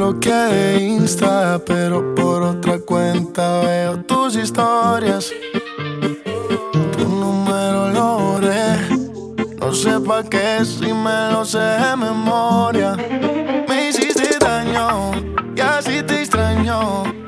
bloqueé de Insta, pero por otra cuenta veo tus historias. Tu número lo borré, no sé pa' qué si me lo sé de memoria. Me hiciste daño y así te extraño.